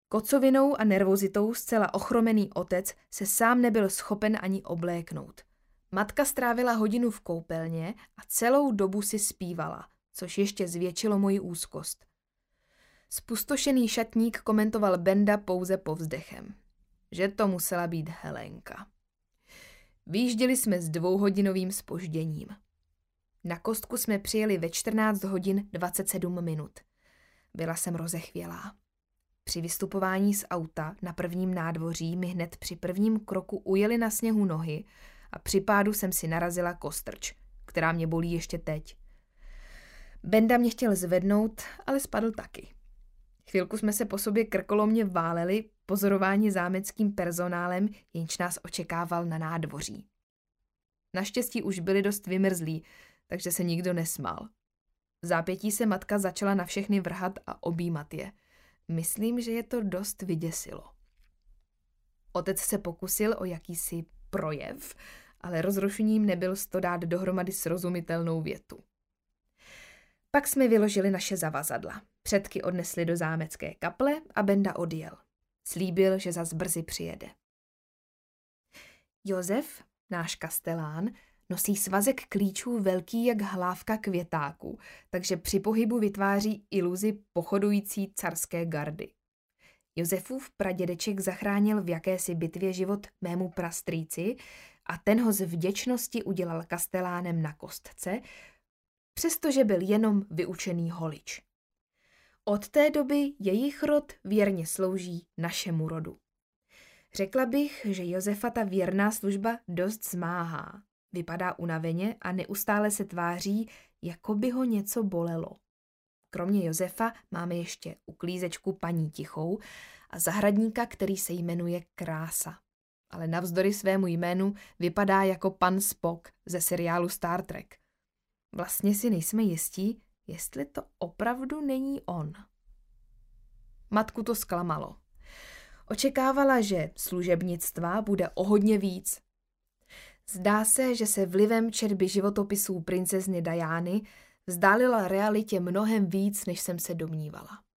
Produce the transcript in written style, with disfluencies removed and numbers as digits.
Kocovinou a nervozitou zcela ochromený otec se sám nebyl schopen ani obléknout. Matka strávila hodinu v koupelně a celou dobu si zpívala, což ještě zvětšilo moji úzkost. Zpustošený šatník komentoval Benda pouze povzdechem, že to musela být Helenka. Vyjížděli jsme s 2hodinovým zpožděním. Na Kostku jsme přijeli ve 14 hodin 27 minut. Byla jsem rozechvělá. Při vystupování z auta na prvním nádvoří mi hned při prvním kroku ujeli na sněhu nohy a při pádu jsem si narazila kostrč, která mě bolí ještě teď. Benda mě chtěl zvednout, ale spadl taky. Chvilku jsme se po sobě krkolomně váleli, pozorováni zámeckým personálem, jenž nás očekával na nádvoří. Naštěstí už byli dost vymrzlí, takže se nikdo nesmál. V zápětí se matka začala na všechny vrhat a objímat je. Myslím, že je to dost vyděsilo. Otec se pokusil o jakýsi projev, ale rozrušením nebyl s to dát dohromady srozumitelnou větu. Pak jsme vyložili naše zavazadla. Předky odnesli do zámecké kaple a Benda odjel. Slíbil, že zas brzy přijede. Josef, náš kastelán, nosí svazek klíčů velký jak hlávka květáku, takže při pohybu vytváří iluzi pochodující carské gardy. Josefův pradědeček zachránil v jakési bitvě život mému prastrýci a ten ho z vděčnosti udělal kastelánem na Kostce, přestože byl jenom vyučený holič. Od té doby jejich rod věrně slouží našemu rodu. Řekla bych, že Josefa ta věrná služba dost zmáhá. Vypadá unaveně a neustále se tváří, jako by ho něco bolelo. Kromě Josefa máme ještě uklízečku paní Tichou a zahradníka, který se jmenuje Krása. Ale navzdory svému jménu vypadá jako pan Spock ze seriálu Star Trek. Vlastně si nejsme jistí, jestli to opravdu není on. Matku to zklamalo. Očekávala, že služebnictva bude o hodně víc. Zdá se, že se vlivem četby životopisů princezny Diany vzdálila realitě mnohem víc, než jsem se domnívala.